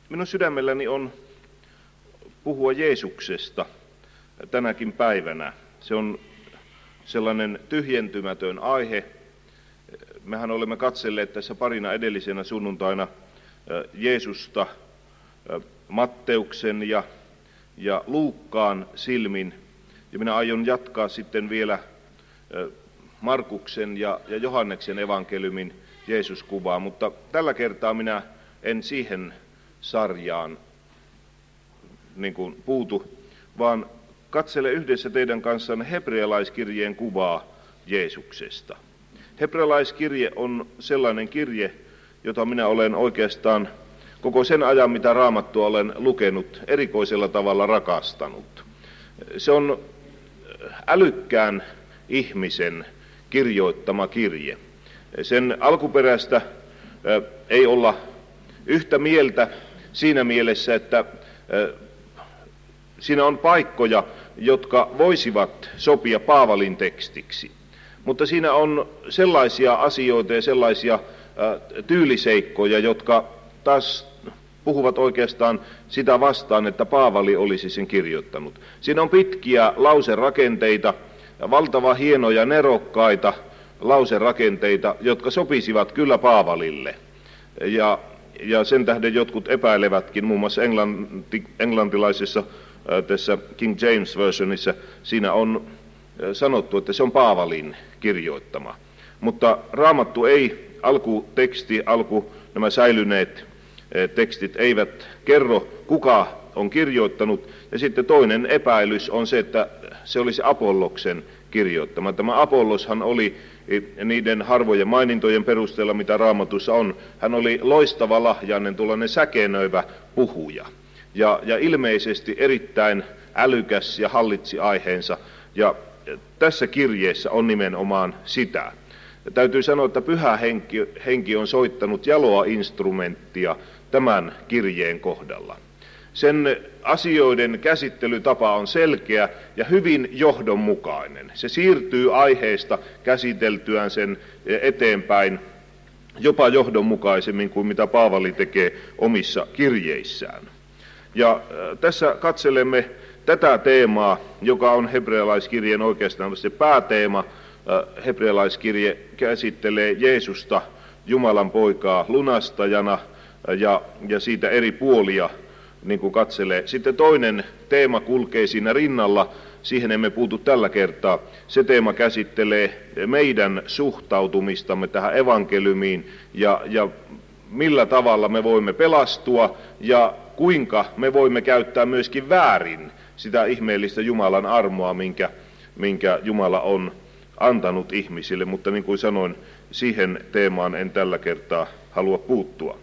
Minun sydämelläni on puhua Jeesuksesta tänäkin päivänä. Se on sellainen tyhjentymätön aihe. Mehän olemme katselleet tässä parina edellisenä sunnuntaina Jeesusta Matteuksen ja Luukkaan silmin. Ja minä aion jatkaa sitten vielä Markuksen ja Johanneksen evankeliumin Jeesuskuvaa, mutta tällä kertaa minä en siihen sarjaan puutu, vaan katsele yhdessä teidän kanssanne hebrealaiskirjeen kuvaa Jeesuksesta. Hebrealaiskirje on sellainen kirje, jota minä olen oikeastaan koko sen ajan, mitä Raamattua olen lukenut, erikoisella tavalla rakastanut. Se on älykkään ihmisen kirjoittama kirje. Sen alkuperäistä ei olla yhtä mieltä siinä mielessä, että siinä on paikkoja, jotka voisivat sopia Paavalin tekstiksi. Mutta siinä on sellaisia asioita ja sellaisia tyyliseikkoja, jotka taas puhuvat oikeastaan sitä vastaan, että Paavali olisi sen kirjoittanut. Siinä on pitkiä lauserakenteita, valtavan hienoja nerokkaita lauserakenteita, jotka sopisivat kyllä Paavalille. Ja sen tähden jotkut epäilevätkin, muun muassa englantilaisessa tässä King James Versionissa, siinä on sanottu, että se on Paavalin kirjoittama. Mutta Raamattu ei, nämä säilyneet tekstit eivät kerro, kuka on kirjoittanut. Ja sitten toinen epäilys on se, että se olisi Apolloksen kirjoittama. Tämä Apolloshan oli niiden harvojen mainintojen perusteella, mitä Raamatussa on, hän oli loistava lahjainen, tuollainen säkenöivä puhuja. Ja ilmeisesti erittäin älykäs ja hallitsi aiheensa. Ja tässä kirjeessä on nimenomaan sitä. Ja täytyy sanoa, että pyhä henki on soittanut jaloa instrumenttia tämän kirjeen kohdalla. Sen asioiden käsittelytapa on selkeä ja hyvin johdonmukainen. Se siirtyy aiheesta käsiteltyään sen eteenpäin jopa johdonmukaisemmin kuin mitä Paavali tekee omissa kirjeissään. Ja tässä katselemme tätä teemaa, joka on hebrealaiskirjeen oikeastaan se pääteema. Hebrealaiskirje käsittelee Jeesusta, Jumalan poikaa, lunastajana ja siitä eri puolia, niin kuin katselee. Sitten toinen teema kulkee siinä rinnalla, siihen emme puutu tällä kertaa. Se teema käsittelee meidän suhtautumistamme tähän evankeliumiin ja millä tavalla me voimme pelastua ja kuinka me voimme käyttää myöskin väärin sitä ihmeellistä Jumalan armoa, minkä Jumala on antanut ihmisille. Mutta niin kuin sanoin, siihen teemaan en tällä kertaa halua puuttua.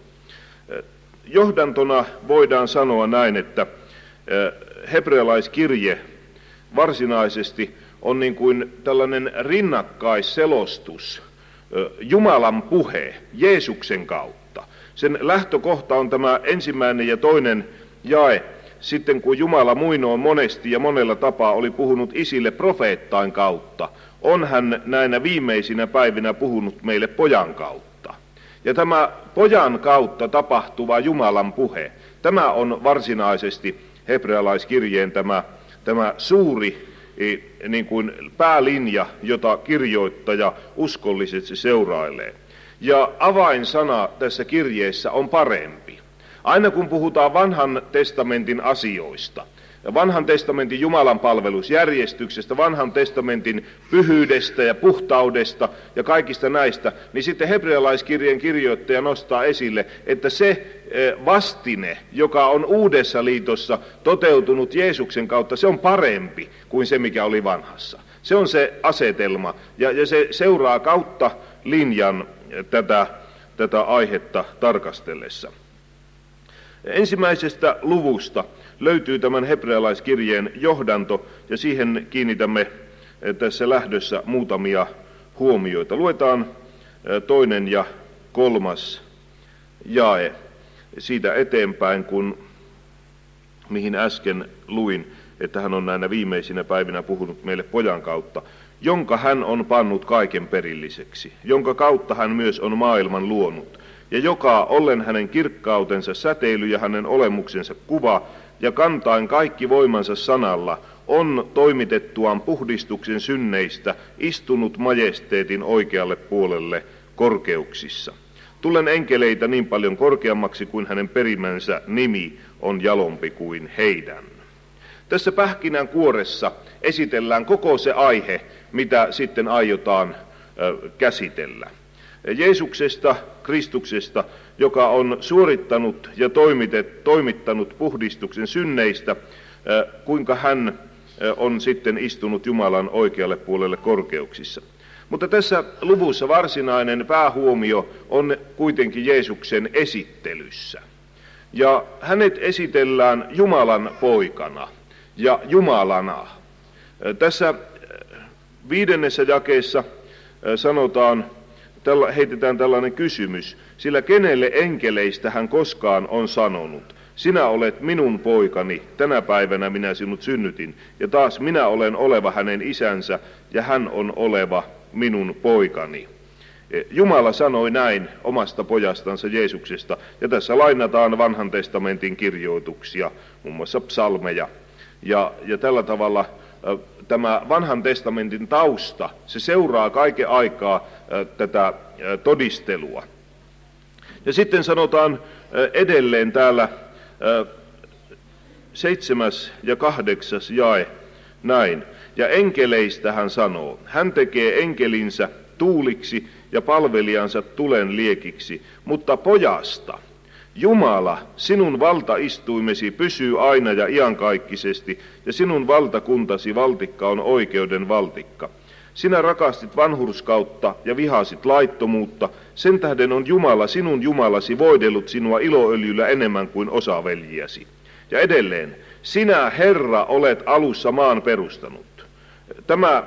Johdantona voidaan sanoa näin, että hebrealaiskirje varsinaisesti on niin kuin tällainen rinnakkaisselostus, Jumalan puhe Jeesuksen kautta. Sen lähtökohta on tämä ensimmäinen ja toinen jae. Sitten kun Jumala muinoin monesti ja monella tapaa oli puhunut isille profeettain kautta, on hän näinä viimeisinä päivinä puhunut meille pojan kautta. Ja tämä pojan kautta tapahtuva Jumalan puhe, tämä on varsinaisesti hebrealaiskirjeen tämä suuri niin kuin päälinja, jota kirjoittaja uskollisesti seurailee. Ja avainsana tässä kirjeessä on parempi. Aina kun puhutaan vanhan testamentin asioista, vanhan testamentin Jumalan palvelusjärjestyksestä, vanhan testamentin pyhyydestä ja puhtaudesta ja kaikista näistä, niin sitten hebrealaiskirjeen kirjoittaja nostaa esille, että se vastine, joka on uudessa liitossa toteutunut Jeesuksen kautta, se on parempi kuin se, mikä oli vanhassa. Se on se asetelma ja se seuraa kautta linjan tätä aihetta tarkastellessa. Ensimmäisestä luvusta löytyy tämän hebrealaiskirjeen johdanto, ja siihen kiinnitämme tässä lähdössä muutamia huomioita. Luetaan 2. ja 3. jae siitä eteenpäin, mihin äsken luin, että hän on näinä viimeisinä päivinä puhunut meille pojan kautta, jonka hän on pannut kaiken perilliseksi, jonka kautta hän myös on maailman luonut. ja joka ollen hänen kirkkautensa säteily ja hänen olemuksensa kuva, ja kantaen kaikki voimansa sanalla, on toimitettuaan puhdistuksen synneistä istunut majesteetin oikealle puolelle korkeuksissa. Tulen enkeleitä niin paljon korkeammaksi kuin hänen perimänsä nimi on jalompi kuin heidän. Tässä pähkinänkuoressa esitellään koko se aihe, mitä sitten aiotaan käsitellä. Jeesuksesta, Kristuksesta, joka on suorittanut ja toimittanut puhdistuksen synneistä, kuinka hän on sitten istunut Jumalan oikealle puolelle korkeuksissa. Mutta tässä luvussa varsinainen päähuomio on kuitenkin Jeesuksen esittelyssä. Ja hänet esitellään Jumalan poikana ja Jumalana. Tässä 5. jakeessa sanotaan, heitetään tällainen kysymys, sillä kenelle enkeleistä hän koskaan on sanonut, sinä olet minun poikani, tänä päivänä minä sinut synnytin, ja taas minä olen oleva hänen isänsä, ja hän on oleva minun poikani. Jumala sanoi näin omasta pojastansa Jeesuksesta, ja tässä lainataan vanhan testamentin kirjoituksia, muun muassa psalmeja, ja tällä tavalla tämä vanhan testamentin tausta, se seuraa kaiken aikaa tätä todistelua. Ja sitten sanotaan edelleen täällä 7. ja 8. jae näin. Ja enkeleistä hän sanoo, hän tekee enkelinsä tuuliksi ja palvelijansa tulen liekiksi, mutta pojasta, Jumala, sinun valtaistuimesi pysyy aina ja iankaikkisesti, ja sinun valtakuntasi valtikka on oikeuden valtikka. Sinä rakastit vanhurskautta ja vihasit laittomuutta, sen tähden on Jumala, sinun Jumalasi, voidellut sinua iloöljyllä enemmän kuin osaveljiäsi. Ja edelleen, sinä Herra olet alussa maan perustanut. Tämä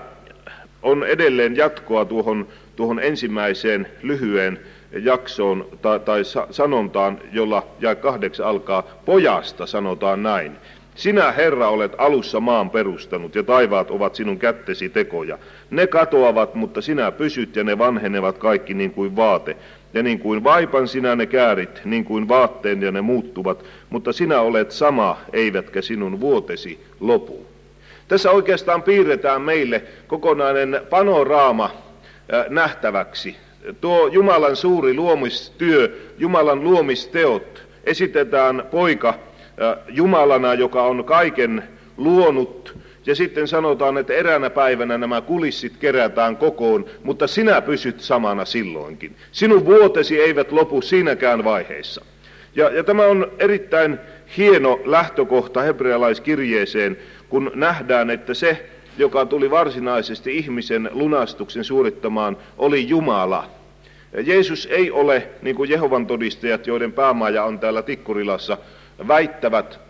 on edelleen jatkoa tuohon ensimmäiseen lyhyeen jaksoon tai sanontaan, jolla jae 8 alkaa, pojasta sanotaan näin. Sinä Herra olet alussa maan perustanut ja taivaat ovat sinun kättesi tekoja. Ne katoavat, mutta sinä pysyt ja ne vanhenevat kaikki niin kuin vaate. Ja niin kuin vaipan sinä ne käärit, niin kuin vaatteen ja ne muuttuvat, mutta sinä olet sama, eivätkä sinun vuotesi lopu. Tässä oikeastaan piirretään meille kokonainen panoraama nähtäväksi. Tuo Jumalan suuri luomistyö, Jumalan luomisteot, esitetään poika Jumalana, joka on kaiken luonut, ja sitten sanotaan, että eräänä päivänä nämä kulissit kerätään kokoon, mutta sinä pysyt samana silloinkin. Sinun vuotesi eivät lopu siinäkään vaiheessa. Ja tämä on erittäin hieno lähtökohta hebrealaiskirjeeseen, kun nähdään, että se, joka tuli varsinaisesti ihmisen lunastuksen suorittamaan, oli Jumala. Jeesus ei ole, niin kuin Jehovan todistajat, joiden päämaja on täällä Tikkurilassa, väittävät,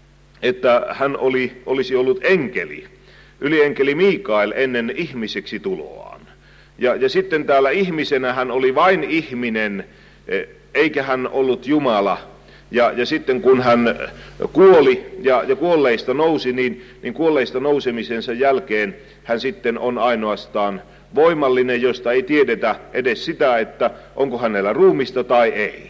että hän olisi ollut enkeli, ylienkeli Mikael ennen ihmiseksi tuloaan. Ja sitten täällä ihmisenä hän oli vain ihminen, eikä hän ollut Jumala. Ja sitten kun hän kuoli ja kuolleista nousi, niin kuolleista nousemisensa jälkeen hän sitten on ainoastaan voimallinen, josta ei tiedetä edes sitä, että onko hänellä ruumista tai ei.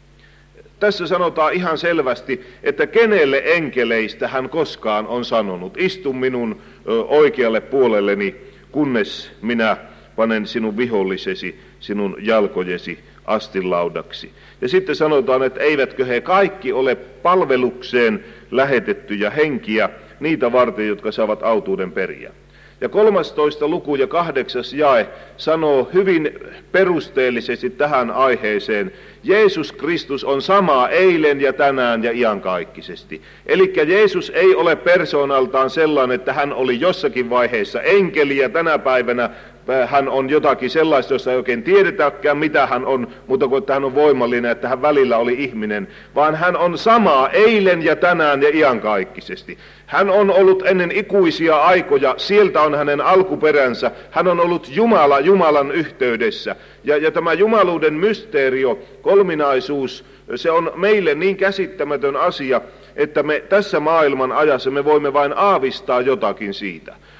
Tässä sanotaan ihan selvästi, että kenelle enkeleistä hän koskaan on sanonut, istu minun oikealle puolelleni, kunnes minä panen sinun vihollisesi, sinun jalkojesi astinlaudaksi. Ja sitten sanotaan, että eivätkö he kaikki ole palvelukseen lähetettyjä henkiä, niitä varten, jotka saavat autuuden periä. Ja 13. luku ja 8. jae sanoo hyvin perusteellisesti tähän aiheeseen, Jeesus Kristus on sama eilen ja tänään ja iankaikkisesti. Eli Jeesus ei ole persoonaltaan sellainen, että hän oli jossakin vaiheessa enkeli ja tänä päivänä hän on jotakin sellaista, jossa ei oikein tiedetäkään mitä hän on, mutta kun että hän on voimallinen, että hän välillä oli ihminen, vaan hän on sama eilen ja tänään ja iankaikkisesti. Hän on ollut ennen ikuisia aikoja, sieltä on hänen alkuperänsä, hän on ollut Jumala Jumalan yhteydessä. Ja tämä jumaluuden mysteerio, kolminaisuus, se on meille niin käsittämätön asia, että me tässä maailman ajassa me voimme vain aavistaa jotakin siitä.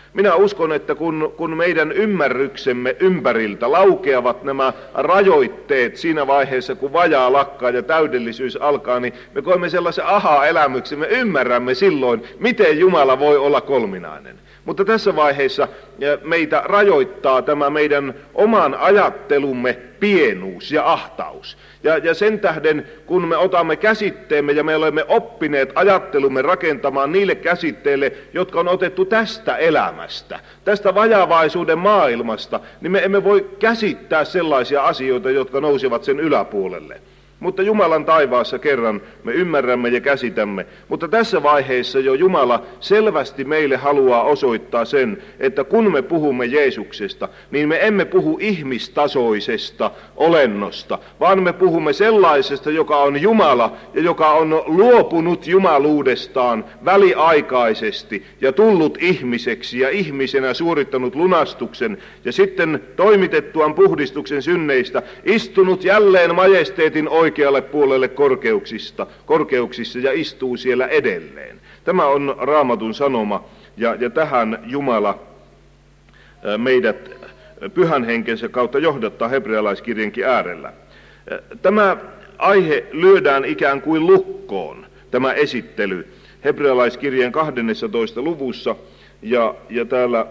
Minä uskon, että kun meidän ymmärryksemme ympäriltä laukeavat nämä rajoitteet siinä vaiheessa, kun vajaa lakkaa ja täydellisyys alkaa, niin me koemme sellaisen aha-elämyksen, me ymmärrämme silloin, miten Jumala voi olla kolminainen. Mutta tässä vaiheessa meitä rajoittaa tämä meidän oman ajattelumme pienuus ja ahtaus. Ja sen tähden, kun me otamme käsitteemme ja me olemme oppineet ajattelumme rakentamaan niille käsitteille, jotka on otettu tästä elämästä, tästä vajavaisuuden maailmasta, niin me emme voi käsittää sellaisia asioita, jotka nousevat sen yläpuolelle. Mutta Jumalan taivaassa kerran me ymmärrämme ja käsitämme, mutta tässä vaiheessa jo Jumala selvästi meille haluaa osoittaa sen, että kun me puhumme Jeesuksesta, niin me emme puhu ihmistasoisesta olennosta, vaan me puhumme sellaisesta, joka on Jumala ja joka on luopunut jumaluudestaan väliaikaisesti ja tullut ihmiseksi ja ihmisenä suorittanut lunastuksen ja sitten toimitettuaan puhdistuksen synneistä istunut jälleen majesteetin oikealle puolelle korkeuksissa ja istuu siellä edelleen. Tämä on Raamatun sanoma ja tähän Jumala meidät Pyhän Henkensä kautta johdattaa hebrealaiskirjankin äärellä. Tämä aihe lyödään ikään kuin lukkoon, tämä esittely, hebrealaiskirjan 12. luvussa ja täällä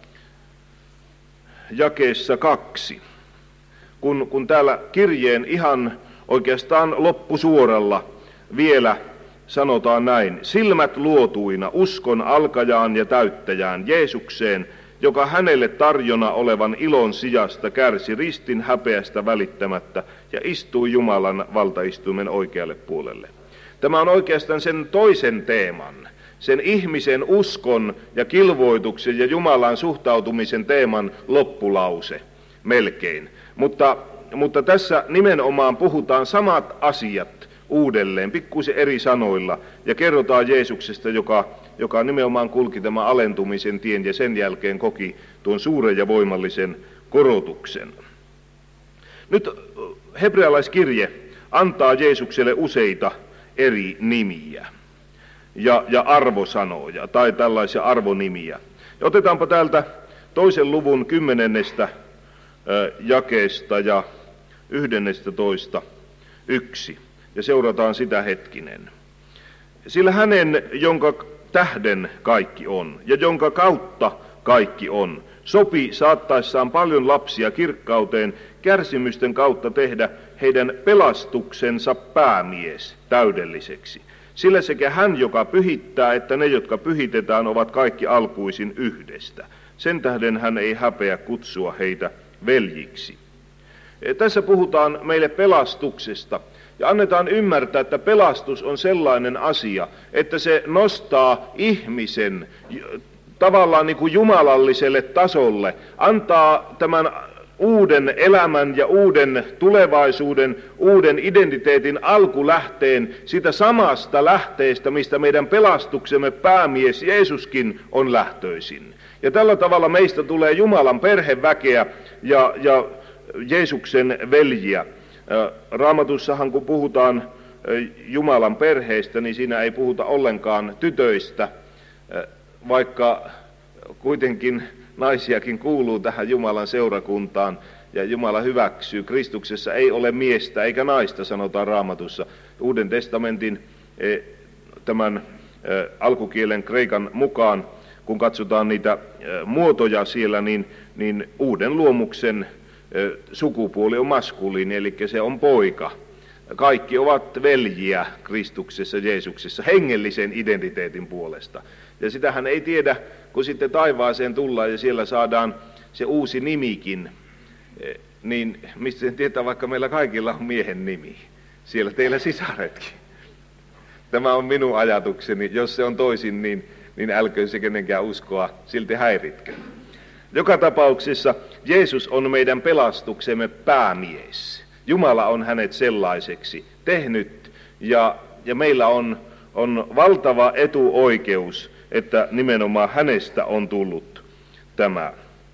jakeessa 2. Kun täällä kirjeen ihan oikeastaan loppusuoralla vielä sanotaan näin: silmät luotuina uskon alkajaan ja täyttäjään Jeesukseen, joka hänelle tarjona olevan ilon sijasta kärsi ristin häpeästä välittämättä ja istui Jumalan valtaistuimen oikealle puolelle. Tämä on oikeastaan sen toisen teeman, sen ihmisen uskon ja kilvoituksen ja Jumalan suhtautumisen teeman loppulause melkein. Mutta tässä nimenomaan puhutaan samat asiat uudelleen, pikkuisen eri sanoilla, ja kerrotaan Jeesuksesta, joka nimenomaan kulki tämän alentumisen tien ja sen jälkeen koki tuon suuren ja voimallisen korotuksen. Nyt hebrealaiskirje antaa Jeesukselle useita eri nimiä ja arvosanoja tai tällaisia arvonimiä. Ja otetaanpa täältä 2. luvun 10. jakeesta ja 11.1. ja seurataan sitä hetkinen. Sillä hänen, jonka tähden kaikki on ja jonka kautta kaikki on, sopi saattaessaan paljon lapsia kirkkauteen kärsimysten kautta tehdä heidän pelastuksensa päämies täydelliseksi. Sillä sekä hän, joka pyhittää, että ne, jotka pyhitetään, ovat kaikki alkuisin yhdestä. Sen tähden hän ei häpeä kutsua heitä veljiksi. Tässä puhutaan meille pelastuksesta ja annetaan ymmärtää, että pelastus on sellainen asia, että se nostaa ihmisen tavallaan niin kuin jumalalliselle tasolle, antaa tämän uuden elämän ja uuden tulevaisuuden, uuden identiteetin alkulähteen sitä samasta lähteestä, mistä meidän pelastuksemme päämies Jeesuskin on lähtöisin. Ja tällä tavalla meistä tulee Jumalan perheväkeä ja Jeesuksen veljiä. Raamatussahan kun puhutaan Jumalan perheestä, niin siinä ei puhuta ollenkaan tytöistä, vaikka kuitenkin naisiakin kuuluu tähän Jumalan seurakuntaan ja Jumala hyväksyy. Kristuksessa ei ole miestä eikä naista, sanotaan Raamatussa. Uuden testamentin tämän alkukielen kreikan mukaan, kun katsotaan niitä muotoja siellä, niin uuden luomuksen sukupuoli on maskuliini, eli se on poika. Kaikki ovat veljiä Kristuksessa, Jeesuksessa, hengellisen identiteetin puolesta. Ja sitähän ei tiedä, kun sitten taivaaseen tullaan ja siellä saadaan se uusi nimikin, niin mistä sen tietää, vaikka meillä kaikilla on miehen nimi. Siellä teillä sisaretkin. Tämä on minun ajatukseni. Jos se on toisin, niin älköön se kenenkään uskoa, silti häiritkö. Joka tapauksessa Jeesus on meidän pelastuksemme päämies. Jumala on hänet sellaiseksi tehnyt ja meillä on valtava etuoikeus, että nimenomaan hänestä on tullut tämä.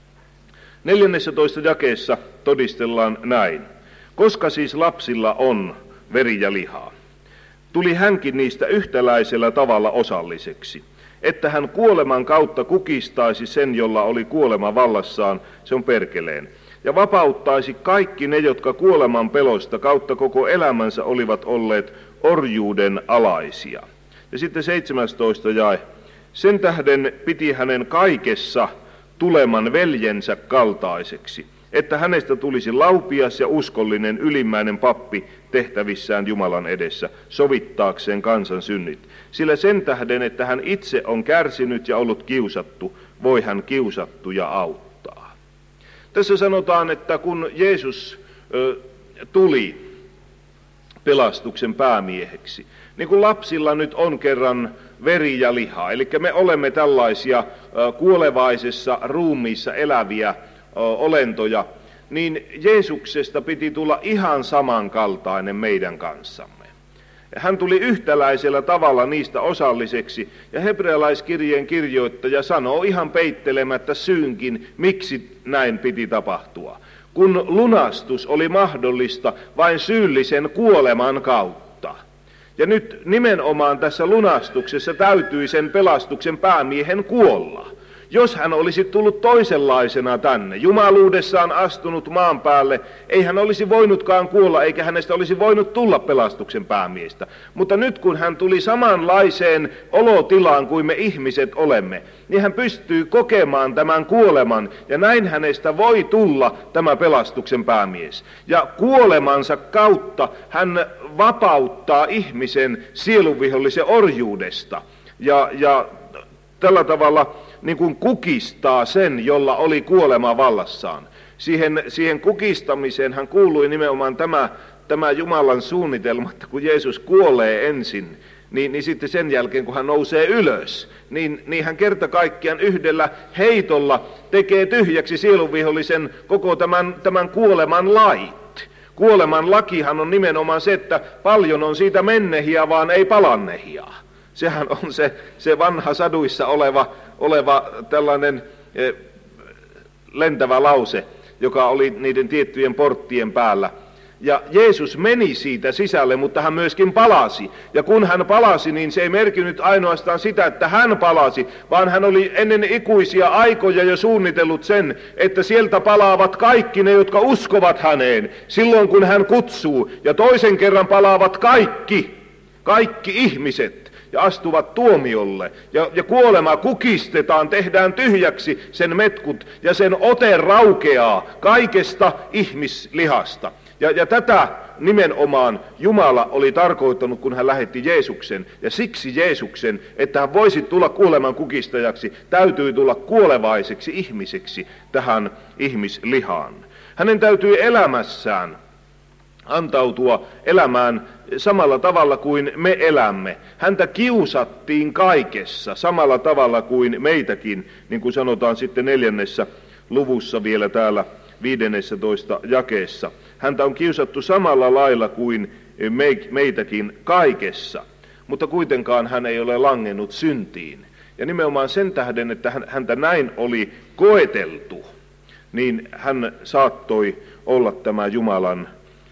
14. jakeessa todistellaan näin. Koska siis lapsilla on veri ja lihaa, tuli hänkin niistä yhtäläisellä tavalla osalliseksi, että hän kuoleman kautta kukistaisi sen, jolla oli kuolema vallassaan, se on perkeleen, ja vapauttaisi kaikki ne, jotka kuoleman pelosta kautta koko elämänsä olivat olleet orjuuden alaisia. Ja sitten 17 jae. Sen tähden piti hänen kaikessa tuleman veljensä kaltaiseksi, että hänestä tulisi laupias ja uskollinen ylimmäinen pappi tehtävissään Jumalan edessä, sovittaakseen kansan synnit. Sillä sen tähden, että hän itse on kärsinyt ja ollut kiusattu, voi hän kiusattuja auttaa. Tässä sanotaan, että kun Jeesus tuli pelastuksen päämieheksi, niin kuin lapsilla nyt on kerran veri ja liha, eli me olemme tällaisia kuolevaisessa ruumiissa eläviä olentoja, niin Jeesuksesta piti tulla ihan samankaltainen meidän kanssamme. Hän tuli yhtäläisellä tavalla niistä osalliseksi, ja hebrealaiskirjeen kirjoittaja sanoo ihan peittelemättä syynkin, miksi näin piti tapahtua. Kun lunastus oli mahdollista vain syyllisen kuoleman kautta. Ja nyt nimenomaan tässä lunastuksessa täytyi sen pelastuksen päämiehen kuolla. Jos hän olisi tullut toisenlaisena tänne, jumaluudessaan astunut maan päälle, ei hän olisi voinutkaan kuolla, eikä hänestä olisi voinut tulla pelastuksen päämiestä. Mutta nyt kun hän tuli samanlaiseen olotilaan kuin me ihmiset olemme, niin hän pystyy kokemaan tämän kuoleman, ja näin hänestä voi tulla tämä pelastuksen päämies. Ja kuolemansa kautta hän vapauttaa ihmisen sielunvihollisen orjuudesta, ja tällä tavalla niin kuin kukistaa sen, jolla oli kuolema vallassaan. Siihen kukistamiseen hän kuului nimenomaan tämä Jumalan suunnitelma, että kun Jeesus kuolee ensin, niin sitten sen jälkeen, kun hän nousee ylös, niin hän kerta kaikkiaan yhdellä heitolla tekee tyhjäksi sielunvihollisen koko tämän kuoleman lait. Kuoleman lakihan on nimenomaan se, että paljon on siitä mennehiä, vaan ei palannehia. Sehän on se vanha saduissa oleva tällainen lentävä lause, joka oli niiden tiettyjen porttien päällä. Ja Jeesus meni siitä sisälle, mutta hän myöskin palasi. Ja kun hän palasi, niin se ei merkinnyt ainoastaan sitä, että hän palasi, vaan hän oli ennen ikuisia aikoja jo suunnitellut sen, että sieltä palaavat kaikki ne, jotka uskovat häneen, silloin kun hän kutsuu. Ja toisen kerran palaavat kaikki ihmiset. Ja astuvat tuomiolle, ja kuolema kukistetaan, tehdään tyhjäksi sen metkut, ja sen ote raukeaa kaikesta ihmislihasta. Ja tätä nimenomaan Jumala oli tarkoittanut, kun hän lähetti Jeesuksen, ja siksi Jeesuksen, että hän voisi tulla kuoleman kukistajaksi, täytyy tulla kuolevaiseksi ihmiseksi tähän ihmislihaan. Hänen täytyy elämässään antautua elämään samalla tavalla kuin me elämme. Häntä kiusattiin kaikessa samalla tavalla kuin meitäkin, niin kuin sanotaan sitten 4. luvussa vielä täällä 15. jakeessa. Häntä on kiusattu samalla lailla kuin meitäkin kaikessa, mutta kuitenkaan hän ei ole langennut syntiin. Ja nimenomaan sen tähden, että häntä näin oli koeteltu, niin hän saattoi olla tämä Jumalan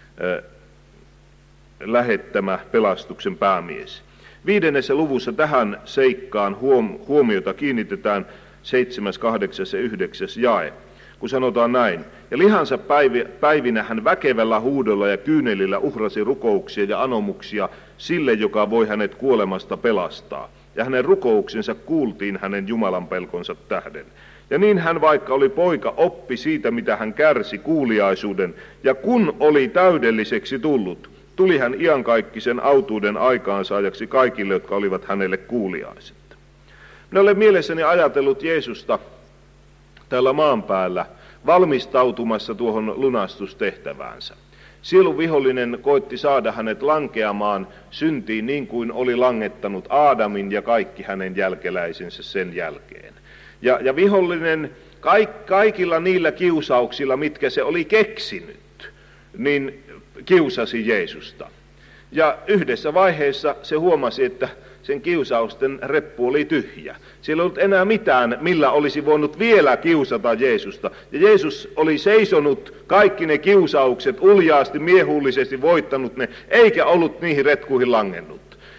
lähettämä pelastuksen päämies. 5. luvussa tähän seikkaan huomiota kiinnitetään 7., 8. ja 9. jae, kun sanotaan näin. Ja lihansa päivinä hän väkevällä huudolla ja kyynelillä uhrasi rukouksia ja anomuksia sille, joka voi hänet kuolemasta pelastaa. Ja hänen rukouksensa kuultiin hänen Jumalan pelkonsa tähden. Ja niin hän, vaikka oli poika, oppi siitä, mitä hän kärsi kuuliaisuuden, ja kun oli täydelliseksi tullut, tuli hän iankaikkisen autuuden aikaansaajaksi kaikille, jotka olivat hänelle kuuliaiset. Minä olen mielessäni ajatellut Jeesusta täällä maan päällä valmistautumassa tuohon lunastustehtäväänsä. Sielun vihollinen koitti saada hänet lankeamaan syntiin niin kuin oli langettanut Aadamin ja kaikki hänen jälkeläisensä sen jälkeen. Ja vihollinen kaikilla niillä kiusauksilla, mitkä se oli keksinyt, niin kiusasi Jeesusta. Ja yhdessä vaiheessa se huomasi, että sen kiusausten reppu oli tyhjä. Siellä ei ollut enää mitään, millä olisi voinut vielä kiusata Jeesusta. Ja Jeesus oli seisonut kaikki ne kiusaukset, uljaasti, miehullisesti voittanut ne, eikä ollut niihin retkuihin langennut.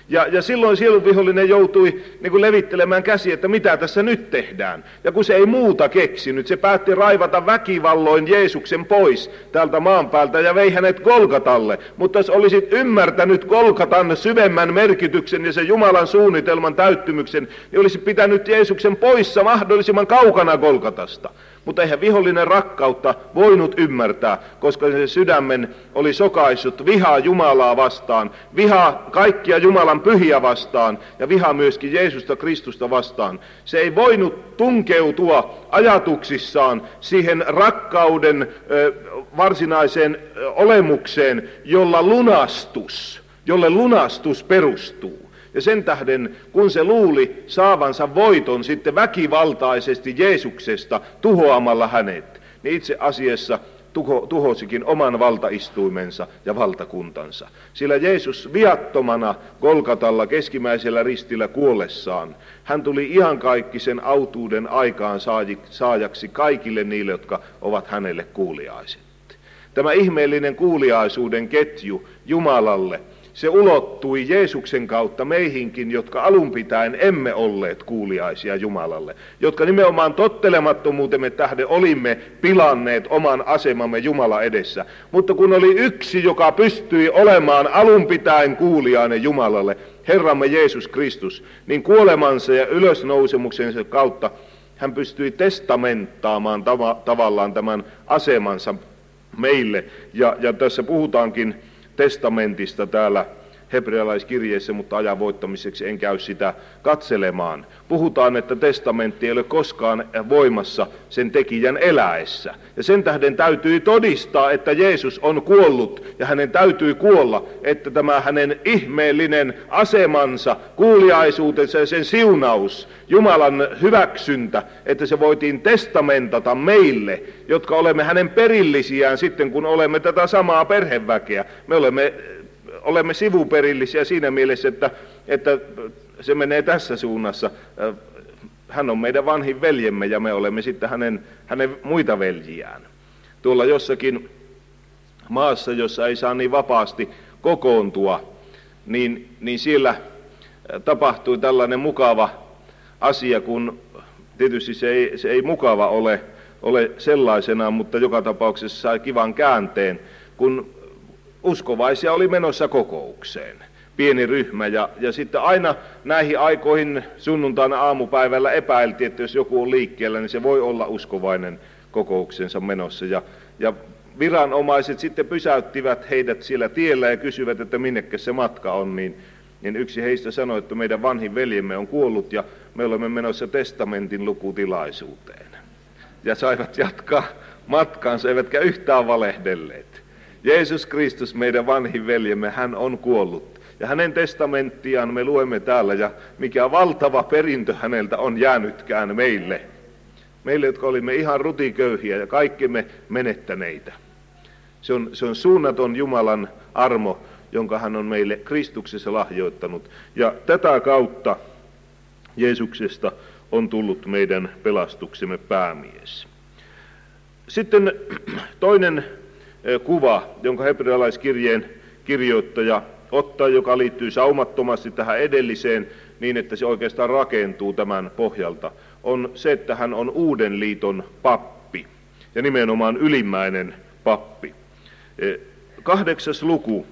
Ja silloin sielunvihollinen joutui niin kuin levittelemään käsiä, että mitä tässä nyt tehdään. Ja kun se ei muuta keksinyt, se päätti raivata väkivalloin Jeesuksen pois täältä maan päältä ja vei hänet Golgatalle. Mutta jos olisit ymmärtänyt Golgatan syvemmän merkityksen ja sen Jumalan suunnitelman täyttymyksen, niin olisi pitänyt Jeesuksen poissa mahdollisimman kaukana Golgatasta. Mutta eihän vihollinen rakkautta voinut ymmärtää, koska se sydämen oli sokaissut vihaa Jumalaa vastaan, vihaa kaikkia Jumalan pyhiä vastaan ja vihaa myöskin Jeesusta Kristusta vastaan. Se ei voinut tunkeutua ajatuksissaan siihen rakkauden varsinaiseen olemukseen, jolle lunastus perustuu. Ja sen tähden, kun se luuli saavansa voiton sitten väkivaltaisesti Jeesuksesta tuhoamalla hänet, niin itse asiassa tuhosikin oman valtaistuimensa ja valtakuntansa. Sillä Jeesus viattomana Golgatalla keskimmäisellä ristillä kuollessaan, hän tuli iankaikkisen autuuden aikaan saajaksi kaikille niille, jotka ovat hänelle kuuliaiset. Tämä ihmeellinen kuuliaisuuden ketju Jumalalle, se ulottui Jeesuksen kautta meihinkin, jotka alunpitäen emme olleet kuuliaisia Jumalalle, jotka nimenomaan tottelemattomuutemme tähden olimme pilanneet oman asemamme Jumala edessä. Mutta kun oli yksi, joka pystyi olemaan alunpitäen kuuliainen Jumalalle, Herramme Jeesus Kristus, niin kuolemansa ja ylösnousemuksensa kautta hän pystyi testamenttaamaan tavallaan tämän asemansa meille. Ja tässä puhutaankin testamentista täällä hebrealaiskirjeessä, mutta ajan voittamiseksi en käy sitä katselemaan. Puhutaan, että testamentti ei ole koskaan voimassa sen tekijän eläessä. Ja sen tähden täytyy todistaa, että Jeesus on kuollut ja hänen täytyy kuolla, että tämä hänen ihmeellinen asemansa, kuuliaisuutensa ja sen siunaus, Jumalan hyväksyntä, että se voitiin testamentata meille, jotka olemme hänen perillisiään sitten, kun olemme tätä samaa perheväkeä. Me olemme sivuperillisiä siinä mielessä, että se menee tässä suunnassa. Hän on meidän vanhin veljemme ja me olemme sitten hänen muita veljiään. Tuolla jossakin maassa, jossa ei saa niin vapaasti kokoontua, niin siellä tapahtui tällainen mukava asia, kun tietysti se ei mukava ole sellaisenaan, mutta joka tapauksessa sai kivan käänteen, kun uskovaisia oli menossa kokoukseen, pieni ryhmä, ja sitten aina näihin aikoihin sunnuntaina aamupäivällä epäiltiin, että jos joku on liikkeellä, niin se voi olla uskovainen kokouksensa menossa. Ja viranomaiset sitten pysäyttivät heidät siellä tiellä ja kysyivät, että minnekä se matka on, niin yksi heistä sanoi, että meidän vanhin veljemme on kuollut ja me olemme menossa testamentin lukutilaisuuteen. Ja saivat jatkaa matkaansa, eivätkä yhtään valehdelleet. Jeesus Kristus, meidän vanhin veljemme, hän on kuollut. Ja hänen testamenttiaan me luemme täällä, ja mikä valtava perintö häneltä on jäänytkään meille. Meille, jotka olimme ihan rutiköyhiä ja kaikkemme menettäneitä. Se on suunnaton Jumalan armo, jonka hän on meille Kristuksessa lahjoittanut. Ja tätä kautta Jeesuksesta on tullut meidän pelastuksemme päämies. Sitten toinen kuva, jonka hebrealaiskirjeen kirjoittaja ottaa, joka liittyy saumattomasti tähän edelliseen, niin että se oikeastaan rakentuu tämän pohjalta, on se, että hän on uuden liiton pappi, ja nimenomaan ylimmäinen pappi. 8. luku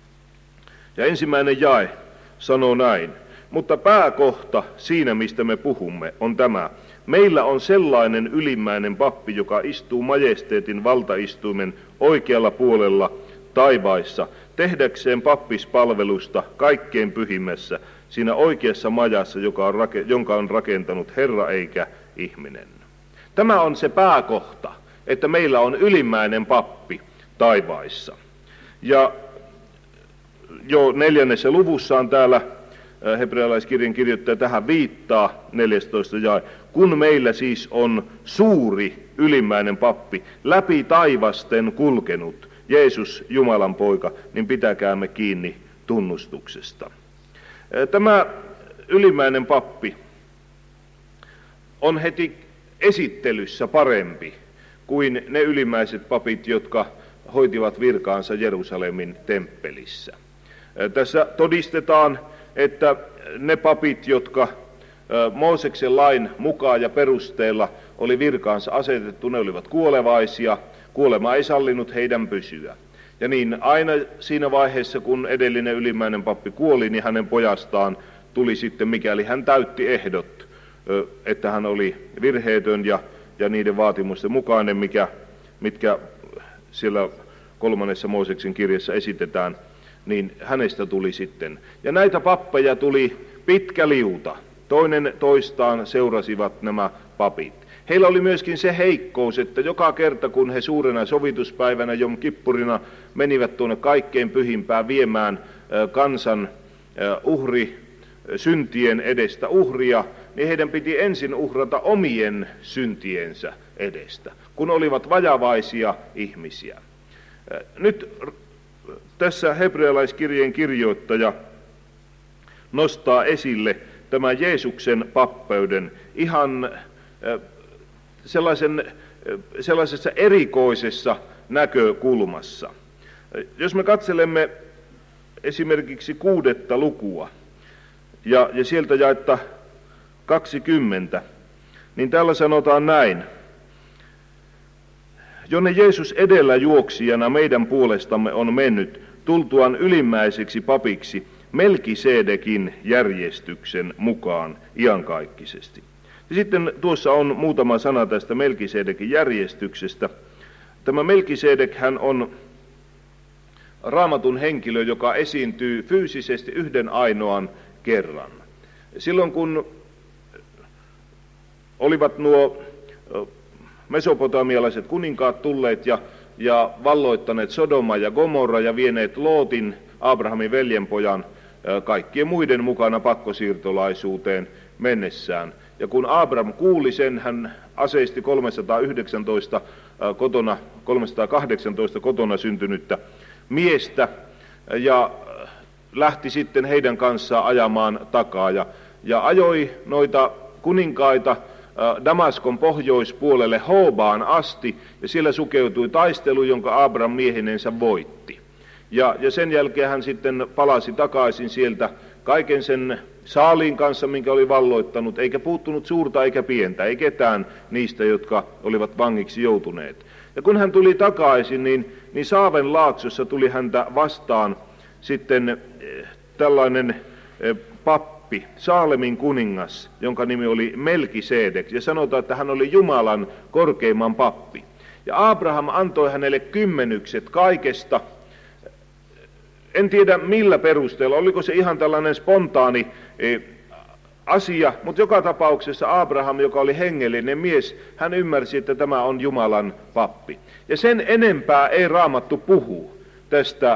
ja 1. jae sanoo näin: mutta pääkohta siinä, mistä me puhumme, on tämä. Meillä on sellainen ylimmäinen pappi, joka istuu majesteetin valtaistuimen oikealla puolella taivaissa, tehdäkseen pappispalvelusta kaikkein pyhimmässä, siinä oikeassa majassa, jonka on rakentanut Herra eikä ihminen. Tämä on se pääkohta, että meillä on ylimmäinen pappi taivaissa. Ja jo 4. luvussaan täällä hebrealaiskirjan kirjoittaja tähän viittaa, 14. jae. Kun meillä siis on suuri ylimmäinen pappi, läpi taivasten kulkenut, Jeesus Jumalan poika, niin pitäkäämme kiinni tunnustuksesta. Tämä ylimmäinen pappi on heti esittelyssä parempi kuin ne ylimmäiset papit, jotka hoitivat virkaansa Jerusalemin temppelissä. Tässä todistetaan että ne papit, jotka Mooseksen lain mukaan ja perusteella oli virkaansa asetettu, ne olivat kuolevaisia. Kuolema ei sallinut heidän pysyä. Ja niin aina siinä vaiheessa, kun edellinen ylimmäinen pappi kuoli, niin hänen pojastaan tuli sitten, mikäli hän täytti ehdot, että hän oli virheetön ja niiden vaatimusten mukainen, mitkä siellä 3. Mooseksen kirjassa esitetään, niin hänestä tuli sitten. Ja näitä pappeja tuli pitkä liuta. Toinen toistaan seurasivat nämä papit. Heillä oli myöskin se heikkous, että joka kerta kun he suurena sovituspäivänä Jom Kippurina menivät tuonne kaikkein pyhimpään viemään kansan syntien edestä uhria, niin heidän piti ensin uhrata omien syntiensä edestä, kun olivat vajavaisia ihmisiä. Nyt tässä hebrealaiskirjeen kirjoittaja nostaa esille tämän Jeesuksen pappeuden ihan sellaisessa erikoisessa näkökulmassa. Jos me katselemme esimerkiksi 6. lukua ja sieltä jaetta 20, niin täällä sanotaan näin. Jonne Jeesus edellä juoksijana meidän puolestamme on mennyt, tultuaan ylimmäiseksi papiksi Melkisedekin järjestyksen mukaan iankaikkisesti. Ja sitten tuossa on muutama sana tästä Melkisedekin järjestyksestä. Tämä Melkisedek hän on Raamatun henkilö, joka esiintyy fyysisesti yhden ainoan kerran. Silloin kun olivat nuo mesopotamialaiset kuninkaat tulleet ja valloittaneet Sodoma ja Gomorra ja vieneet Lootin, Abrahamin veljenpojan, kaikkien muiden mukana pakkosiirtolaisuuteen mennessään. Ja kun Abraham kuuli sen, hän aseisti 318 kotona syntynyttä miestä ja lähti sitten heidän kanssaan ajamaan takaa ja ajoi noita kuninkaita Damaskon pohjoispuolelle Hobaan asti, ja siellä sukeutui taistelu, jonka Abraham miehinensä voitti. Ja sen jälkeen hän sitten palasi takaisin sieltä kaiken sen saaliin kanssa, minkä oli valloittanut, eikä puuttunut suurta eikä pientä, ei ketään niistä, jotka olivat vangiksi joutuneet. Ja kun hän tuli takaisin, niin Saaven laaksossa tuli häntä vastaan sitten tällainen pappi, Saalemin kuningas, jonka nimi oli Melkisedek, ja sanotaan, että hän oli Jumalan korkeimman pappi. Ja Abraham antoi hänelle kymmenykset kaikesta. En tiedä millä perusteella, oliko se ihan tällainen spontaani asia, mutta joka tapauksessa Abraham, joka oli hengellinen mies, hän ymmärsi, että tämä on Jumalan pappi. Ja sen enempää ei Raamattu puhu tästä,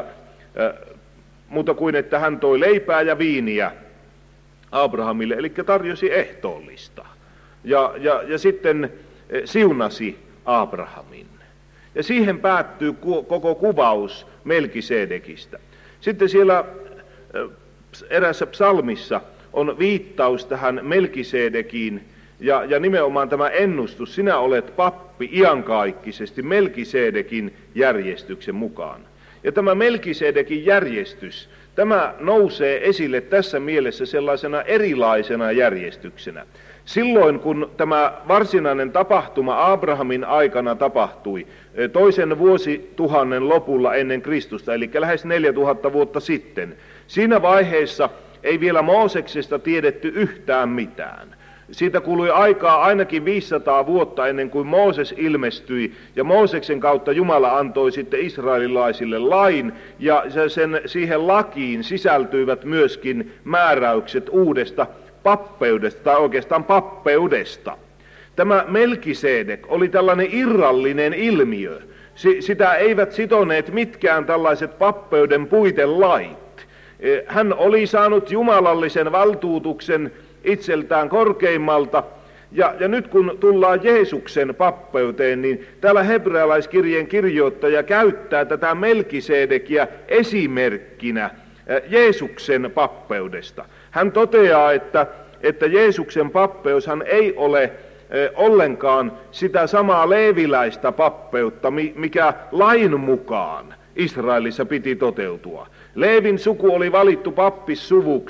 muuta kuin että hän toi leipää ja viiniä Abrahamille, eli tarjosi ehtoollista. Ja sitten siunasi Abrahamin. Ja siihen päättyy koko kuvaus Melkisedekistä. Sitten siellä eräässä psalmissa on viittaus tähän Melkisedekiin ja nimenomaan tämä ennustus, sinä olet pappi iankaikkisesti Melkisedekin järjestyksen mukaan. Ja tämä Melkisedekin järjestys, tämä nousee esille tässä mielessä sellaisena erilaisena järjestyksenä. Silloin kun tämä varsinainen tapahtuma Abrahamin aikana tapahtui, toisen vuosituhannen lopulla ennen Kristusta, eli lähes 4000 vuotta sitten, siinä vaiheessa ei vielä Mooseksesta tiedetty yhtään mitään. Siitä kului aikaa ainakin 500 vuotta ennen kuin Mooses ilmestyi, ja Mooseksen kautta Jumala antoi sitten israelilaisille lain, ja siihen lakiin sisältyivät myöskin määräykset uudesta pappeudesta, tai oikeastaan pappeudesta. Tämä Melkisedek oli tällainen irrallinen ilmiö. Sitä eivät sitoneet mitkään tällaiset pappeuden puitelait. Hän oli saanut jumalallisen valtuutuksen itseltään korkeimmalta, ja nyt kun tullaan Jeesuksen pappeuteen, niin täällä hebrealaiskirjeen kirjoittaja käyttää tätä Melkisedekiä esimerkkinä Jeesuksen pappeudesta. Hän toteaa, että Jeesuksen pappeushan ei ole ollenkaan sitä samaa leeviläistä pappeutta, mikä lain mukaan Israelissa piti toteutua. Leevin suku oli valittu pappissuvuksi,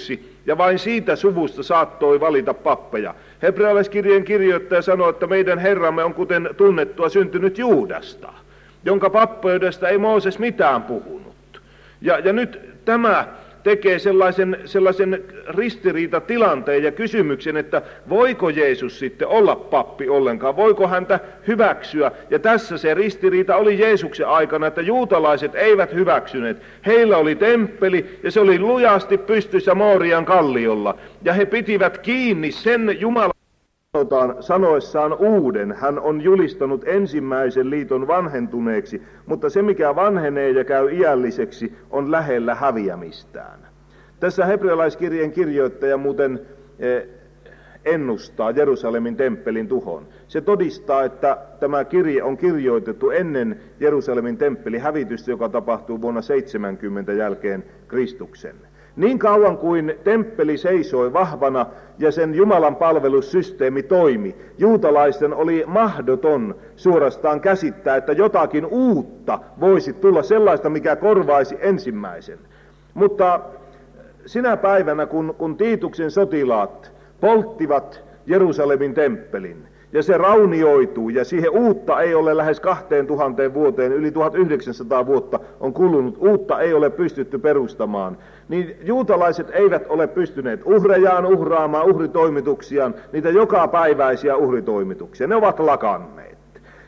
ja vain siitä suvusta saattoi valita pappeja. Hebrealaiskirjeen kirjoittaja sanoi, että meidän Herramme on kuten tunnettua syntynyt Juudasta, jonka pappeudesta ei Mooses mitään puhunut. Ja nyt tämä tekee sellaisen ristiriitatilanteen ja kysymyksen, että voiko Jeesus sitten olla pappi ollenkaan, voiko häntä hyväksyä. Ja tässä se ristiriita oli Jeesuksen aikana, että juutalaiset eivät hyväksyneet. Heillä oli temppeli ja se oli lujasti pystyssä Moorian kalliolla. Ja he pitivät kiinni sen Jumalan sanoessaan uuden. Hän on julistanut ensimmäisen liiton vanhentuneeksi, mutta se mikä vanhenee ja käy iälliseksi on lähellä häviämistään. Tässä hebrealaiskirjeen kirjoittaja muuten ennustaa Jerusalemin temppelin tuhon. Se todistaa, että tämä kirje on kirjoitettu ennen Jerusalemin temppelin hävitystä, joka tapahtuu vuonna 70 jälkeen Kristuksen. Niin kauan kuin temppeli seisoi vahvana ja sen Jumalan palvelussysteemi toimi, juutalaisten oli mahdoton suorastaan käsittää, että jotakin uutta voisi tulla, sellaista, mikä korvaisi ensimmäisen. Mutta sinä päivänä, kun Tiituksen sotilaat polttivat Jerusalemin temppelin, ja se raunioituu, ja siihen uutta ei ole lähes 2000 vuoteen, yli 1900 vuotta on kulunut, uutta ei ole pystytty perustamaan, niin juutalaiset eivät ole pystyneet uhrejaan uhraamaan, uhritoimituksiaan, niitä jokapäiväisiä uhritoimituksia, ne ovat lakanneet.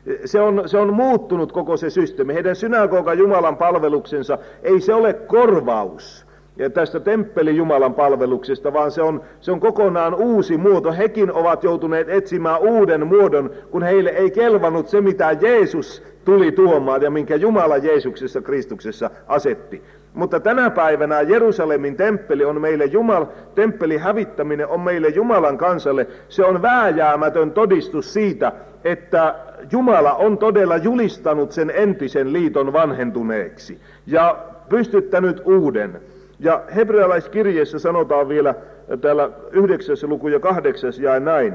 Se on muuttunut koko se systeemi. Heidän synagogan Jumalan palveluksensa ei se ole korvaus ja tästä temppelin Jumalan palveluksesta, vaan se on kokonaan uusi muoto. Hekin ovat joutuneet etsimään uuden muodon, kun heille ei kelvannut se, mitä Jeesus tuli tuomaan ja minkä Jumala Jeesuksessa Kristuksessa asetti. Mutta tänä päivänä Jerusalemin temppeli on meille temppelin hävittäminen on meille Jumalan kansalle. Se on vääjäämätön todistus siitä, että Jumala on todella julistanut sen entisen liiton vanhentuneeksi ja pystyttänyt uuden. Ja hebrealaiskirjeessä sanotaan vielä täällä 9. luku ja 8. jae näin.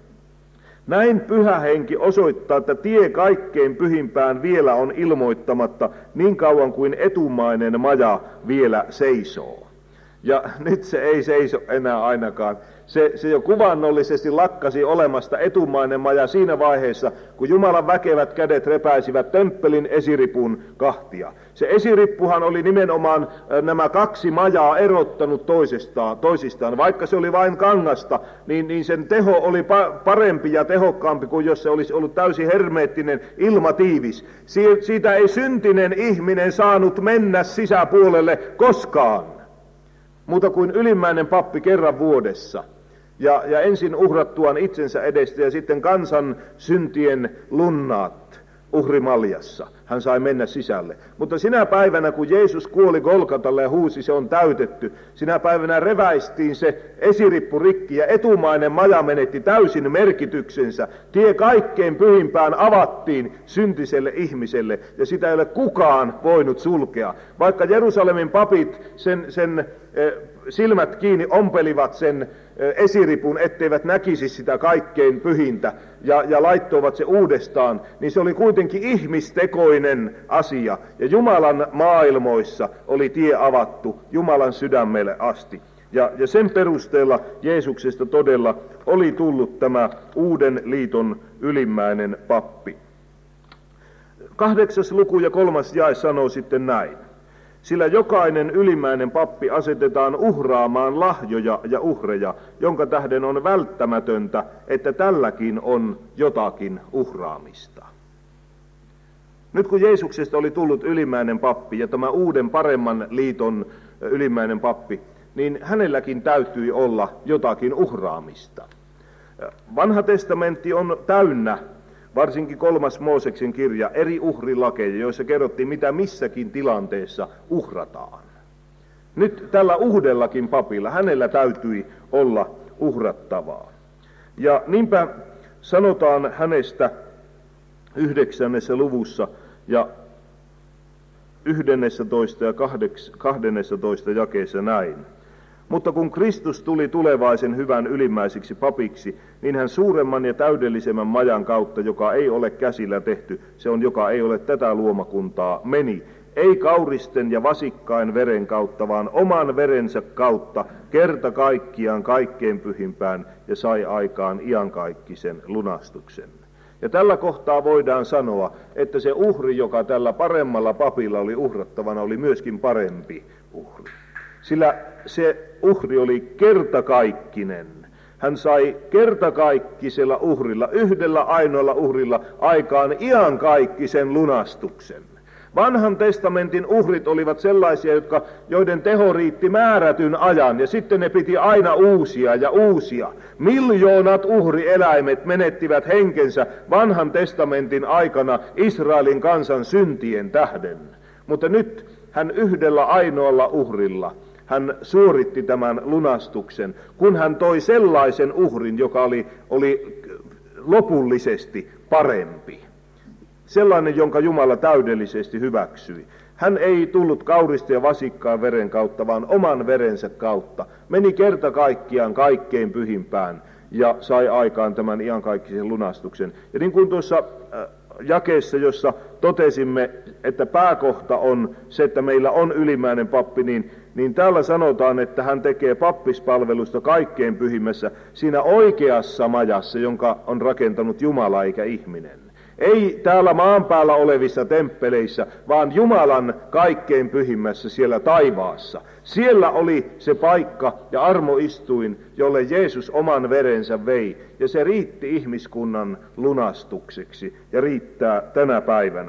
Näin Pyhä Henki osoittaa, että tie kaikkein pyhimpään vielä on ilmoittamatta niin kauan kuin etumainen maja vielä seisoo. Ja nyt se ei seiso enää ainakaan. Se jo kuvannollisesti lakkasi olemasta etumainen maja siinä vaiheessa, kun Jumalan väkevät kädet repäisivät temppelin esiripun kahtia. Se esirippuhan oli nimenomaan nämä kaksi majaa erottanut toisistaan. Vaikka se oli vain kangasta, niin sen teho oli parempi ja tehokkaampi kuin jos se olisi ollut täysin hermeettinen, ilmatiivis. Siitä ei syntinen ihminen saanut mennä sisäpuolelle koskaan, muuta kuin ylimmäinen pappi kerran vuodessa. Ja ensin uhrattuaan itsensä edestä ja sitten kansan syntien lunnaat uhrimaljassa. Hän sai mennä sisälle. Mutta sinä päivänä, kun Jeesus kuoli Golgatalle ja huusi, se on täytetty, sinä päivänä reväistiin se esirippu rikki ja etumainen maja menetti täysin merkityksensä. Tie kaikkein pyhimpään avattiin syntiselle ihmiselle ja sitä ei ole kukaan voinut sulkea. Vaikka Jerusalemin papit sen silmät kiinni ompelivat sen esiripun, etteivät näkisi sitä kaikkein pyhintä ja laittoivat se uudestaan, niin se oli kuitenkin ihmistekoinen asia. Ja Jumalan maailmoissa oli tie avattu Jumalan sydämelle asti. Ja sen perusteella Jeesuksesta todella oli tullut tämä uuden liiton ylimmäinen pappi. 8. luku ja 3. jae sanoo sitten näin. Sillä jokainen ylimmäinen pappi asetetaan uhraamaan lahjoja ja uhreja, jonka tähden on välttämätöntä, että tälläkin on jotakin uhraamista. Nyt kun Jeesuksesta oli tullut ylimmäinen pappi ja tämä uuden paremman liiton ylimmäinen pappi, niin hänelläkin täytyi olla jotakin uhraamista. Vanha testamentti on täynnä, varsinkin 3. Mooseksen kirja, eri uhrilakeja, joissa kerrottiin, mitä missäkin tilanteessa uhrataan. Nyt tällä uudellakin papilla, hänellä täytyi olla uhrattavaa. Ja niinpä sanotaan hänestä 9. luvussa ja 11. ja 12. jakeessa näin. Mutta kun Kristus tuli tulevaisen hyvän ylimmäisiksi papiksi, niin hän suuremman ja täydellisemmän majan kautta, joka ei ole käsillä tehty, se on joka ei ole tätä luomakuntaa, meni, ei kauristen ja vasikkain veren kautta, vaan oman verensä kautta kerta kaikkiaan kaikkein pyhimpään ja sai aikaan iankaikkisen lunastuksen. Ja tällä kohtaa voidaan sanoa, että se uhri, joka tällä paremmalla papilla oli uhrattavana, oli myöskin parempi uhri. Sillä se uhri oli kertakaikkinen. Hän sai kertakaikkisella uhrilla, yhdellä ainoalla uhrilla aikaan iankaikkisen lunastuksen. Vanhan testamentin uhrit olivat sellaisia, joiden teho riitti määrätyn ajan, ja sitten ne piti aina uusia ja uusia. Miljoonat uhrieläimet menettivät henkensä vanhan testamentin aikana Israelin kansan syntien tähden. Mutta nyt hän yhdellä ainoalla uhrilla, hän suoritti tämän lunastuksen, kun hän toi sellaisen uhrin, joka oli lopullisesti parempi. Sellainen, jonka Jumala täydellisesti hyväksyi. Hän ei tullut kaurista ja vasikkaan veren kautta, vaan oman verensä kautta. Meni kerta kaikkiaan kaikkein pyhimpään ja sai aikaan tämän iankaikkisen lunastuksen. Ja niin kuin tuossa jakeessa, jossa totesimme, että pääkohta on se, että meillä on ylimmäinen pappi, niin täällä sanotaan, että hän tekee pappispalvelusta kaikkein pyhimmässä siinä oikeassa majassa, jonka on rakentanut Jumala eikä ihminen. Ei täällä maan päällä olevissa temppeleissä, vaan Jumalan kaikkein pyhimmässä siellä taivaassa. Siellä oli se paikka ja armoistuin, jolle Jeesus oman verensä vei, ja se riitti ihmiskunnan lunastukseksi ja riittää tänä päivänä.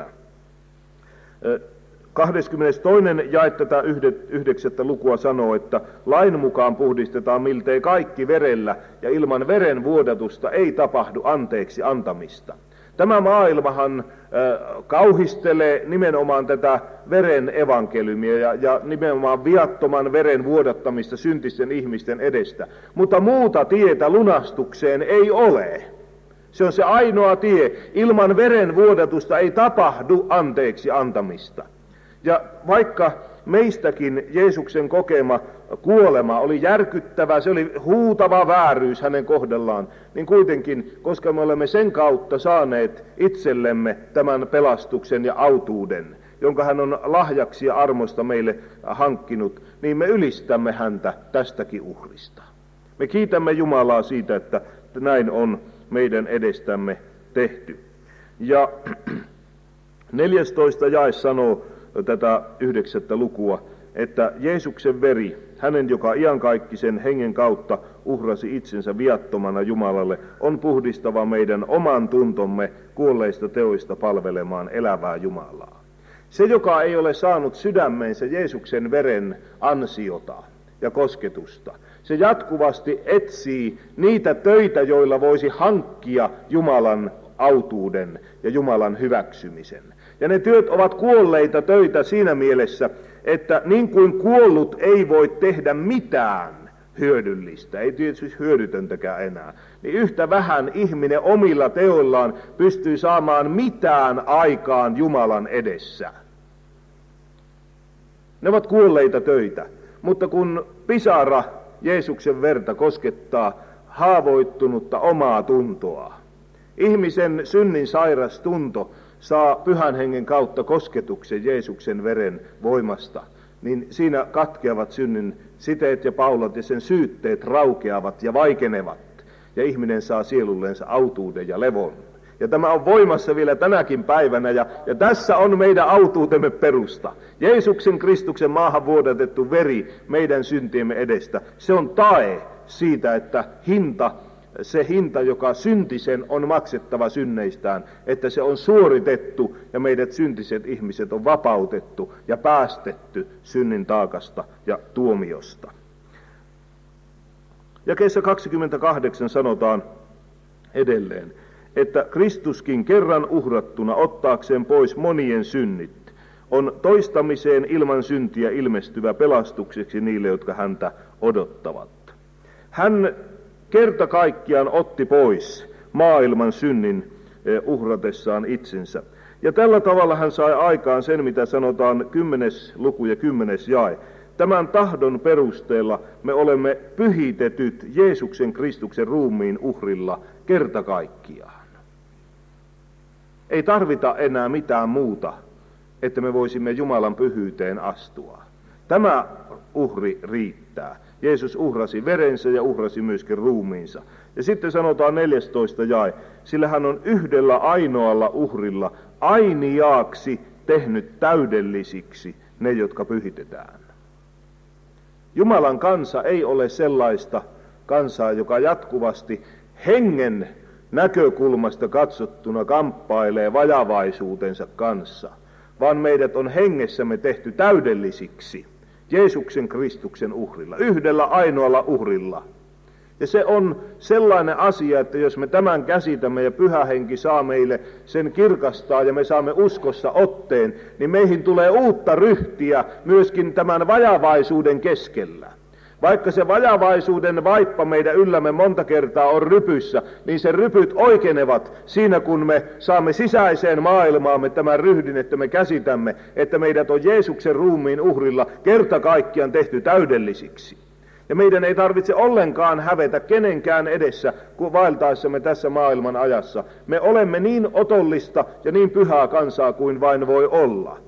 22. jae tätä 9. lukua sanoo, että lain mukaan puhdistetaan miltei kaikki verellä, ja ilman veren vuodatusta ei tapahdu anteeksi antamista. Tämä maailmahan kauhistelee nimenomaan tätä veren evankeliumia ja nimenomaan viattoman veren vuodattamista syntisten ihmisten edestä. Mutta muuta tietä lunastukseen ei ole. Se on se ainoa tie. Ilman veren vuodatusta ei tapahdu anteeksi antamista. Ja vaikka meistäkin Jeesuksen kokema kuolema oli järkyttävä, se oli huutava vääryys hänen kohdallaan, niin kuitenkin, koska me olemme sen kautta saaneet itsellemme tämän pelastuksen ja autuuden, jonka hän on lahjaksi ja armosta meille hankkinut, niin me ylistämme häntä tästäkin uhrista. Me kiitämme Jumalaa siitä, että näin on meidän edestämme tehty. Ja 14. jae sanoo tätä 9. lukua, että Jeesuksen veri, hänen joka iankaikkisen hengen kautta uhrasi itsensä viattomana Jumalalle, on puhdistava meidän oman tuntomme kuolleista teoista palvelemaan elävää Jumalaa. Se, joka ei ole saanut sydämeensä Jeesuksen veren ansiota ja kosketusta, se jatkuvasti etsii niitä töitä, joilla voisi hankkia Jumalan autuuden ja Jumalan hyväksymisen. Ja ne työt ovat kuolleita töitä siinä mielessä, että niin kuin kuollut ei voi tehdä mitään hyödyllistä, ei tietysti hyödytöntäkään enää, niin yhtä vähän ihminen omilla teoillaan pystyy saamaan mitään aikaan Jumalan edessä. Ne ovat kuolleita töitä, mutta kun pisara Jeesuksen verta koskettaa haavoittunutta omaa tuntoa, ihmisen synnin sairas tunto saa Pyhän Hengen kautta kosketuksen Jeesuksen veren voimasta, niin siinä katkeavat synnin siteet ja paulat ja sen syytteet raukeavat ja vaikenevat, ja ihminen saa sielullensa autuuden ja levon. Ja tämä on voimassa vielä tänäkin päivänä, ja tässä on meidän autuutemme perusta. Jeesuksen Kristuksen maahan vuodatettu veri meidän syntiemme edestä, se on tae siitä, että se hinta, joka syntisen on maksettava synneistään, että se on suoritettu ja meidät syntiset ihmiset on vapautettu ja päästetty synnin taakasta ja tuomiosta. Jakeessa 28 sanotaan edelleen, että Kristuskin kerran uhrattuna ottaakseen pois monien synnit on toistamiseen ilman syntiä ilmestyvä pelastukseksi niille, jotka häntä odottavat. Hän kerta kaikkiaan otti pois maailman synnin uhratessaan itsensä. Ja tällä tavalla hän sai aikaan sen, mitä sanotaan 10. luku ja 10. jae. Tämän tahdon perusteella me olemme pyhitetyt Jeesuksen Kristuksen ruumiin uhrilla kerta kaikkiaan. Ei tarvita enää mitään muuta että me voisimme Jumalan pyhyyteen astua. Tämä uhri riittää. Jeesus uhrasi verensä ja uhrasi myöskin ruumiinsa. Ja sitten sanotaan 14. jae, sillä hän on yhdellä ainoalla uhrilla ainiaaksi tehnyt täydellisiksi ne, jotka pyhitetään. Jumalan kansa ei ole sellaista kansaa, joka jatkuvasti hengen näkökulmasta katsottuna kamppailee vajavaisuutensa kanssa, vaan meidät on hengessämme tehty täydellisiksi Jeesuksen Kristuksen uhrilla, yhdellä ainoalla uhrilla. Ja se on sellainen asia, että jos me tämän käsitämme ja Pyhä Henki saa meille sen kirkastaa ja me saamme uskossa otteen, niin meihin tulee uutta ryhtiä myöskin tämän vajavaisuuden keskellä. Vaikka se vajavaisuuden vaippa meidän yllämme monta kertaa on rypyssä, niin se rypyt oikenevat siinä, kun me saamme sisäiseen maailmaamme tämän ryhdin, että me käsitämme, että meidät on Jeesuksen ruumiin uhrilla kerta kaikkiaan tehty täydellisiksi. Ja meidän ei tarvitse ollenkaan hävetä kenenkään edessä, kun vaeltaessamme tässä maailman ajassa. Me olemme niin otollista ja niin pyhää kansaa kuin vain voi olla.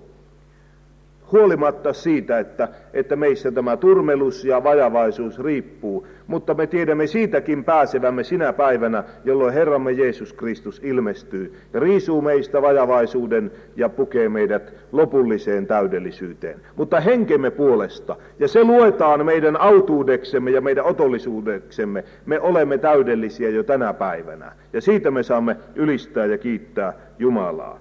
Huolimatta siitä, että meissä tämä turmelus ja vajavaisuus riippuu, mutta me tiedämme siitäkin pääsevämme sinä päivänä, jolloin Herramme Jeesus Kristus ilmestyy ja riisuu meistä vajavaisuuden ja pukee meidät lopulliseen täydellisyyteen. Mutta henkemme puolesta, ja se luetaan meidän autuudeksemme ja meidän otollisuudeksemme, me olemme täydellisiä jo tänä päivänä, ja siitä me saamme ylistää ja kiittää Jumalaa.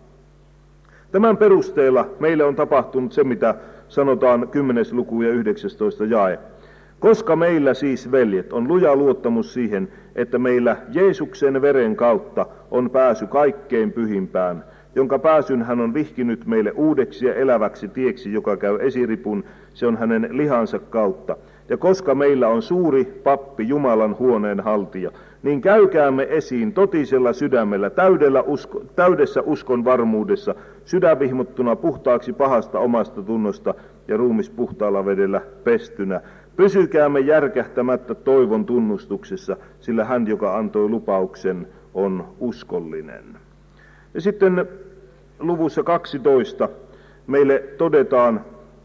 Tämän perusteella meille on tapahtunut se, mitä sanotaan 10. luku ja 19. jae. Koska meillä siis, veljet, on luja luottamus siihen, että meillä Jeesuksen veren kautta on pääsy kaikkein pyhimpään, jonka pääsyn hän on vihkinyt meille uudeksi ja eläväksi tieksi, joka käy esiripun, se on hänen lihansa kautta. Ja koska meillä on suuri pappi Jumalan huoneen haltija, niin käykäämme esiin totisella sydämellä, täydessä uskon varmuudessa, sydänvihmottuna puhtaaksi pahasta omasta tunnosta ja ruumis puhtaalla vedellä pestynä. Pysykäämme järkähtämättä toivon tunnustuksessa, sillä hän, joka antoi lupauksen, on uskollinen. Ja sitten luvussa 12 meille todetaan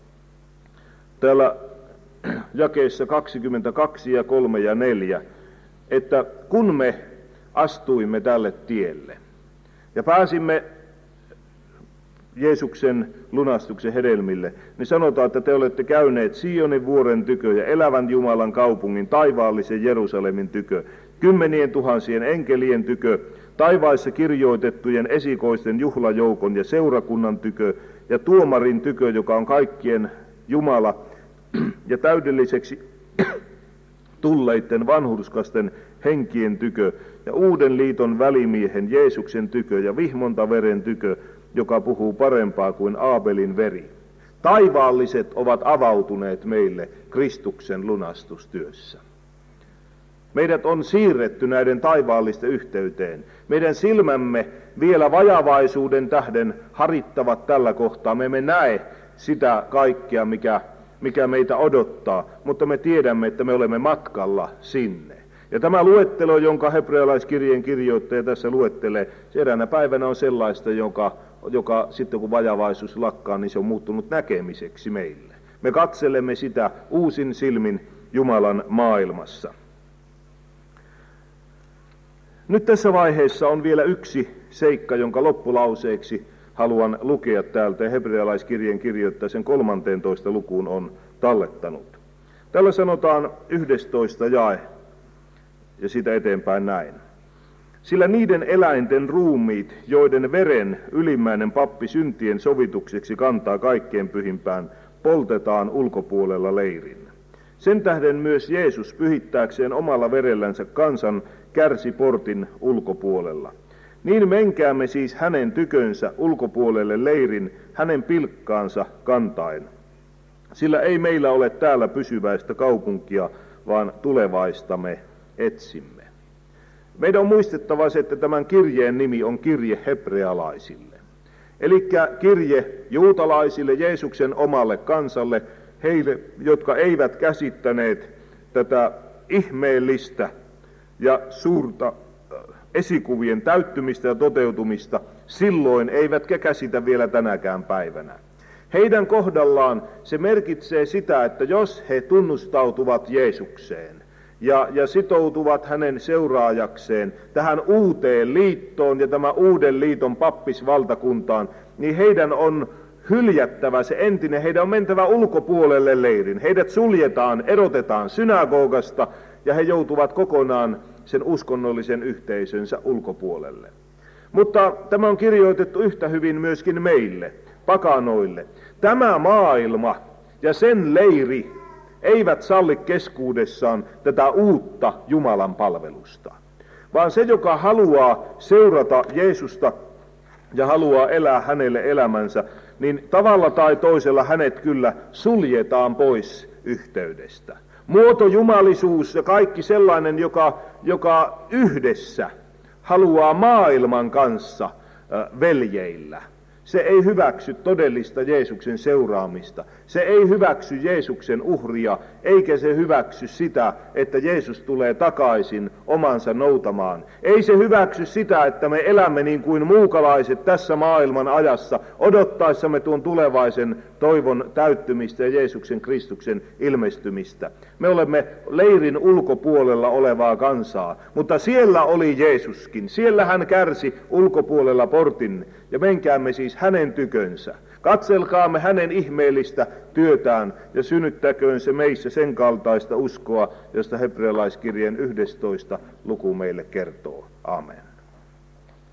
täällä jakeissa 22 ja 3 ja 4, että kun me astuimme tälle tielle ja pääsimme Jeesuksen lunastuksen hedelmille, niin sanotaan, että te olette käyneet Sionin vuoren tykö ja elävän Jumalan kaupungin taivaallisen Jerusalemin tykö, 10 000 enkelien tykö, taivaissa kirjoitettujen esikoisten juhlajoukon ja seurakunnan tykö ja tuomarin tykö, joka on kaikkien Jumala, ja täydelliseksi tulleitten vanhurskasten henkien tykö ja uuden liiton välimiehen Jeesuksen tykö ja vihmontaveren tykö, joka puhuu parempaa kuin Aabelin veri. Taivaalliset ovat avautuneet meille Kristuksen lunastustyössä. Meidät on siirretty näiden taivaallisten yhteyteen. Meidän silmämme vielä vajavaisuuden tähden harittavat tällä kohtaa. Me emme näe sitä kaikkea, mikä meitä odottaa, mutta me tiedämme, että me olemme matkalla sinne. Ja tämä luettelo, jonka hebrealaiskirjeen kirjoittaja tässä luettelee, se eräänä päivänä on sellaista, joka sitten kun vajavaisuus lakkaa, niin se on muuttunut näkemiseksi meille. Me katselemme sitä uusin silmin Jumalan maailmassa. Nyt tässä vaiheessa on vielä yksi seikka, jonka loppulauseeksi haluan lukea täältä, ja hebrealaiskirjeen kirjoittaja sen 13. lukuun on tallettanut. Tällä sanotaan 11. jae, ja sitä eteenpäin näin. Sillä niiden eläinten ruumiit, joiden veren ylimmäinen pappi syntien sovitukseksi kantaa kaikkein pyhimpään, poltetaan ulkopuolella leirin. Sen tähden myös Jeesus pyhittääkseen omalla verellänsä kansan kärsi portin ulkopuolella. Niin menkäämme siis hänen tykönsä ulkopuolelle leirin, hänen pilkkaansa kantaen. Sillä ei meillä ole täällä pysyväistä kaupunkia, vaan tulevaista me etsimme. Meidän on muistettava se, että tämän kirjeen nimi on kirje hebrealaisille. Eli kirje juutalaisille, Jeesuksen omalle kansalle, heille, jotka eivät käsittäneet tätä ihmeellistä ja suurta esikuvien täyttymistä ja toteutumista silloin, eivätkä käsitä vielä tänäkään päivänä. Heidän kohdallaan se merkitsee sitä, että jos he tunnustautuvat Jeesukseen ja sitoutuvat hänen seuraajakseen tähän uuteen liittoon ja tämän uuden liiton pappisvaltakuntaan, niin heidän on hyljättävä se entinen, heidän on mentävä ulkopuolelle leirin. Heidät suljetaan, erotetaan synagogasta ja he joutuvat kokonaan sen uskonnollisen yhteisönsä ulkopuolelle. Mutta tämä on kirjoitettu yhtä hyvin myöskin meille, pakanoille. Tämä maailma ja sen leiri eivät salli keskuudessaan tätä uutta Jumalan palvelusta, vaan se, joka haluaa seurata Jeesusta ja haluaa elää hänelle elämänsä, niin tavalla tai toisella hänet kyllä suljetaan pois yhteydestä. Muotojumalisuus ja kaikki sellainen, joka yhdessä haluaa maailman kanssa veljeillä, se ei hyväksy todellista Jeesuksen seuraamista. Se ei hyväksy Jeesuksen uhria, eikä se hyväksy sitä, että Jeesus tulee takaisin omansa noutamaan. Ei se hyväksy sitä, että me elämme niin kuin muukalaiset tässä maailman ajassa, odottaessamme tuon tulevaisen toivon täyttymistä ja Jeesuksen Kristuksen ilmestymistä. Me olemme leirin ulkopuolella olevaa kansaa, mutta siellä oli Jeesuskin. Siellä hän kärsi ulkopuolella portin, ja menkäämme siis hänen tykönsä. Katselkaamme hänen ihmeellistä työtään ja synnyttäköön se meissä sen kaltaista uskoa, josta hebrealaiskirjeen 11. luku meille kertoo. Amen.